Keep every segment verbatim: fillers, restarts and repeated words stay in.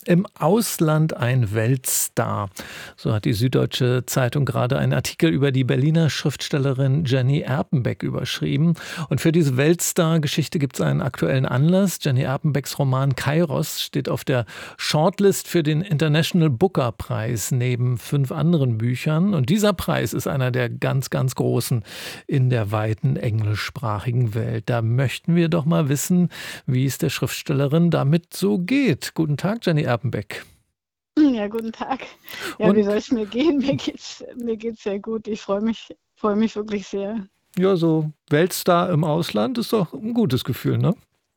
Im Ausland ein Weltstar. So hat die Süddeutsche Zeitung gerade einen Artikel über die Berliner Schriftstellerin Jenny Erpenbeck überschrieben. Und für diese Weltstar-Geschichte gibt es einen aktuellen Anlass. Jenny Erpenbecks Roman Kairos steht auf der Shortlist für den International Booker Preis neben fünf anderen Büchern. Und dieser Preis ist einer der ganz, ganz großen in der weiten englischsprachigen Welt. Da möchten wir doch mal wissen, wie es der Schriftstellerin damit so geht. Guten Tag, Jenny Erpenbeck. Ja, guten Tag. Ja, Und wie soll es mir gehen? Mir geht's, mir geht's sehr gut. Ich freue mich, freue mich wirklich sehr. ja, so Weltstar im Ausland ist doch ein gutes Gefühl, ne?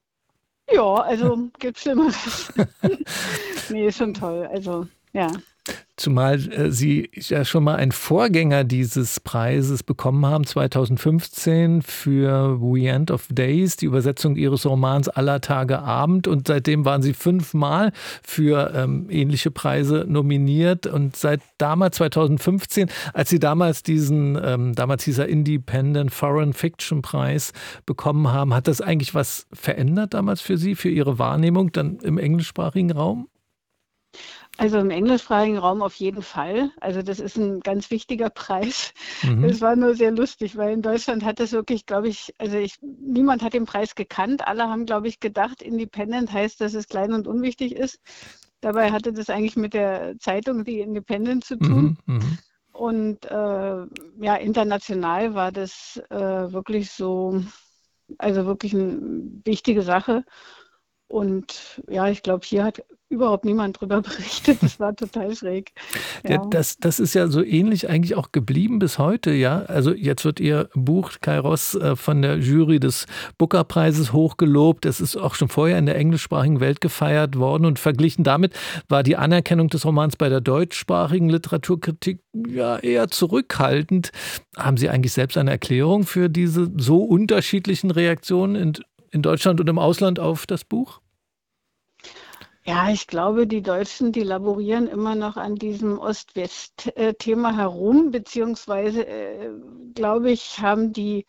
Ja, also gibt Schlimmeres. Nee, ist schon toll. Also, ja. Zumal äh, Sie ja schon mal einen Vorgänger dieses Preises bekommen haben, zweitausendfünfzehn für We End of Days, die Übersetzung Ihres Romans Aller Tage Abend. Und seitdem waren Sie fünfmal für ähm, ähnliche Preise nominiert. Und seit damals, zweitausendfünfzehn, als Sie damals diesen, ähm, damals hieß er Independent Foreign Fiction Preis bekommen haben, hat das eigentlich was verändert damals für Sie, für Ihre Wahrnehmung dann im englischsprachigen Raum? Also im englischsprachigen Raum auf jeden Fall. Also das ist ein ganz wichtiger Preis. Mhm. Es war nur sehr lustig, weil in Deutschland hat es wirklich, glaube ich, also ich, niemand hat den Preis gekannt. Alle haben, glaube ich, gedacht, Independent heißt, dass es klein und unwichtig ist. Dabei hatte das eigentlich mit der Zeitung, die Independent, zu tun. Mhm. Mhm. Und äh, ja, international war das äh, wirklich so, also wirklich eine wichtige Sache. Und ja, ich glaube, hier hat überhaupt niemand drüber berichtet. Das war total schräg. Ja, Ja. das, das ist ja so ähnlich eigentlich auch geblieben bis heute, ja. Also jetzt wird Ihr Buch Kairos äh, von der Jury des Booker-Preises hochgelobt. Es ist auch schon vorher in der englischsprachigen Welt gefeiert worden und verglichen damit war die Anerkennung des Romans bei der deutschsprachigen Literaturkritik ja eher zurückhaltend. Haben Sie eigentlich selbst eine Erklärung für diese so unterschiedlichen Reaktionen in, in Deutschland und im Ausland auf das Buch? Ja, ich glaube, die Deutschen, die laborieren immer noch an diesem Ost-West-Thema herum, beziehungsweise, äh, glaube ich, haben die,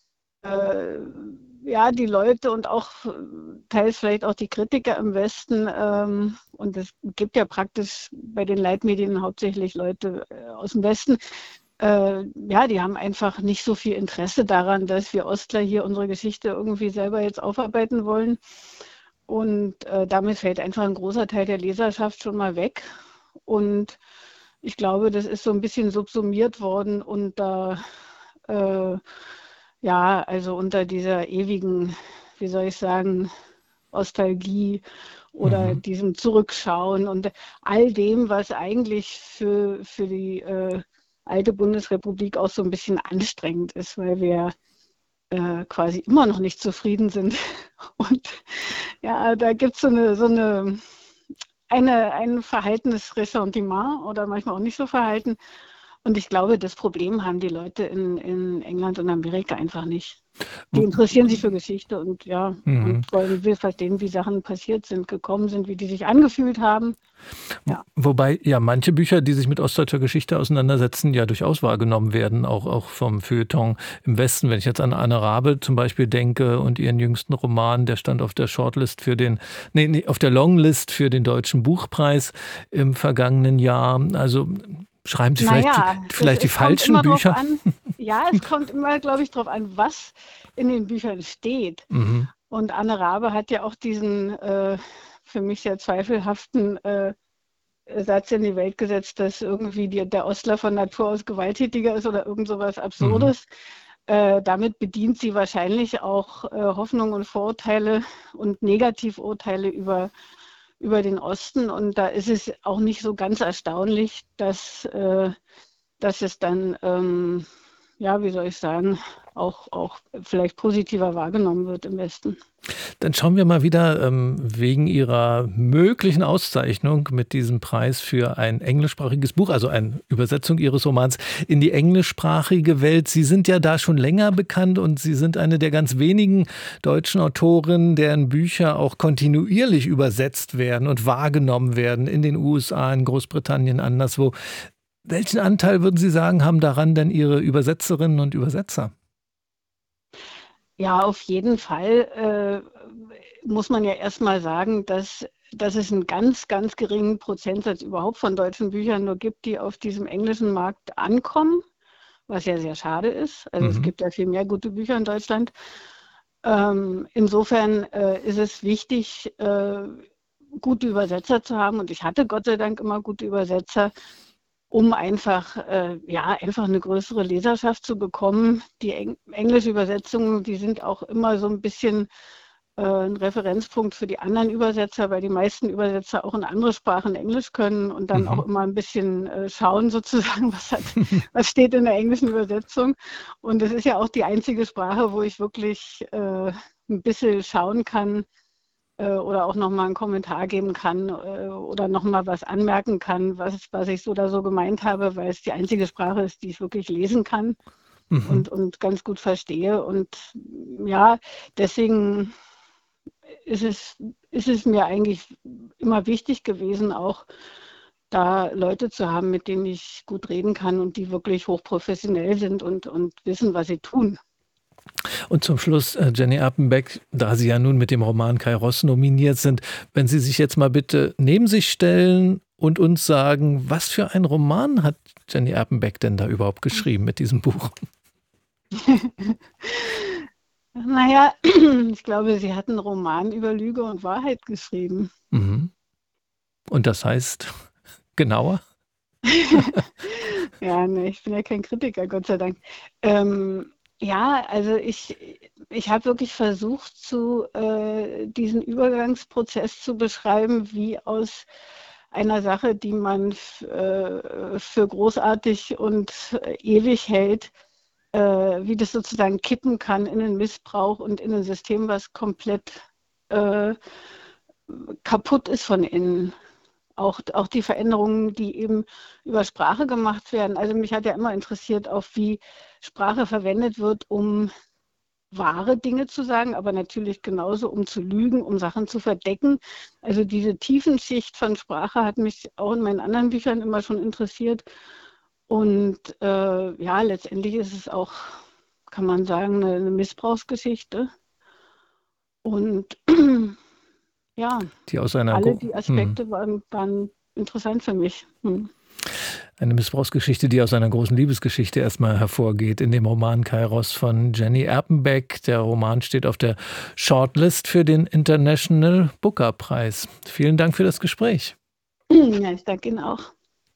äh, ja, die Leute und auch äh, teils vielleicht auch die Kritiker im Westen, ähm, und es gibt ja praktisch bei den Leitmedien hauptsächlich Leute äh, aus dem Westen, äh, ja, die haben einfach nicht so viel Interesse daran, dass wir Ostler hier unsere Geschichte irgendwie selber jetzt aufarbeiten wollen. Und äh, damit fällt einfach ein großer Teil der Leserschaft schon mal weg. Und ich glaube, das ist so ein bisschen subsumiert worden unter, äh, ja, also unter dieser ewigen, wie soll ich sagen, Nostalgie oder Mhm. diesem Zurückschauen und all dem, was eigentlich für, für die äh, alte Bundesrepublik auch so ein bisschen anstrengend ist, weil wir äh, quasi immer noch nicht zufrieden sind. Und ja, da gibt es so eine, so eine, eine, ein verhaltenes Ressentiment oder manchmal auch nicht so verhalten. Und ich glaube, das Problem haben die Leute in, in England und Amerika einfach nicht. Die interessieren sich für Geschichte und ja, Mhm. und wollen will verstehen, wie Sachen passiert sind, gekommen sind, wie die sich angefühlt haben. Ja. Wobei ja manche Bücher, die sich mit ostdeutscher Geschichte auseinandersetzen, ja durchaus wahrgenommen werden, auch, auch vom Feuilleton im Westen. Wenn ich jetzt an Anne Rabe zum Beispiel denke und ihren jüngsten Roman, der stand auf der Shortlist für den, nee, nee, auf der Longlist für den Deutschen Buchpreis im vergangenen Jahr. Also schreiben Sie vielleicht die, Naja, es, vielleicht die es kommt falschen immer darauf Bücher? an, ja, es kommt immer, glaube ich, darauf an, was in den Büchern steht. Mhm. Und Anne Rabe hat ja auch diesen äh, für mich sehr zweifelhaften äh, Satz in die Welt gesetzt, dass irgendwie die, der Ostler von Natur aus gewalttätiger ist oder irgend sowas Mhm. Absurdes. Äh, damit bedient sie wahrscheinlich auch äh, Hoffnungen und Vorurteile und Negativurteile über, über den Osten. Und da ist es auch nicht so ganz erstaunlich, dass, äh, dass es dann, ähm, ja, wie soll ich sagen, auch, auch vielleicht positiver wahrgenommen wird im Westen. Dann schauen wir mal wieder ähm, wegen Ihrer möglichen Auszeichnung mit diesem Preis für ein englischsprachiges Buch, also eine Übersetzung Ihres Romans, in die englischsprachige Welt. Sie sind ja da schon länger bekannt und Sie sind eine der ganz wenigen deutschen Autorinnen, deren Bücher auch kontinuierlich übersetzt werden und wahrgenommen werden in den U S A, in Großbritannien, anderswo. Welchen Anteil, würden Sie sagen, haben daran denn Ihre Übersetzerinnen und Übersetzer? Ja, auf jeden Fall äh, muss man ja erstmal sagen, dass dass es einen ganz, ganz geringen Prozentsatz überhaupt von deutschen Büchern nur gibt, die auf diesem englischen Markt ankommen, was ja sehr schade ist. Also es Mhm. gibt ja viel mehr gute Bücher in Deutschland. Ähm, insofern äh, ist es wichtig, äh, gute Übersetzer zu haben. Und ich hatte Gott sei Dank immer gute Übersetzer, um einfach, äh, ja, einfach eine größere Leserschaft zu bekommen. Die Eng englische Übersetzungen, die sind auch immer so ein bisschen äh, ein Referenzpunkt für die anderen Übersetzer, weil die meisten Übersetzer auch in andere Sprachen Englisch können und dann auch Mhm. immer ein bisschen äh, schauen sozusagen, was hat, was steht in der englischen Übersetzung. Und es ist ja auch die einzige Sprache, wo ich wirklich äh, ein bisschen schauen kann, äh, oder auch nochmal einen Kommentar geben kann, äh, oder nochmal was anmerken kann, was, was ich so oder so gemeint habe, weil es die einzige Sprache ist, die ich wirklich lesen kann Mhm. und, und ganz gut verstehe. Und ja, deswegen ist es, ist es mir eigentlich immer wichtig gewesen, auch da Leute zu haben, mit denen ich gut reden kann und die wirklich hochprofessionell sind und, und wissen, was sie tun. Und zum Schluss, äh, Jenny Erpenbeck, da Sie ja nun mit dem Roman Kairos nominiert sind, wenn Sie sich jetzt mal bitte neben sich stellen und uns sagen, was für ein Roman hat Jenny Erpenbeck denn da überhaupt geschrieben mit diesem Buch? Naja, ich glaube, sie hat einen Roman über Lüge und Wahrheit geschrieben. Mhm. Und das heißt genauer? Ja, ne, ich bin ja kein Kritiker, Gott sei Dank. Ähm, ja, also ich, ich habe wirklich versucht, zu, äh, diesen Übergangsprozess zu beschreiben, wie aus einer Sache, die man f- äh, für großartig und äh, ewig hält, äh, wie das sozusagen kippen kann in einen Missbrauch und in ein System, was komplett äh, kaputt ist von innen. Auch, auch die Veränderungen, die eben über Sprache gemacht werden. Also mich hat ja immer interessiert, auch wie Sprache verwendet wird, um wahre Dinge zu sagen, aber natürlich genauso, um zu lügen, um Sachen zu verdecken. Also diese Tiefenschicht von Sprache hat mich auch in meinen anderen Büchern immer schon interessiert. Und äh, ja, letztendlich ist es auch, kann man sagen, eine, eine Missbrauchsgeschichte. Und ja, Die aus einer, alle Gro- die hm, Aspekte waren, waren interessant für mich. Hm. eine Missbrauchsgeschichte, die aus einer großen Liebesgeschichte erstmal hervorgeht in dem Roman Kairos von Jenny Erpenbeck. Der Roman steht auf der Shortlist für den International Booker Preis. Vielen Dank für das Gespräch. Ja, ich danke Ihnen auch.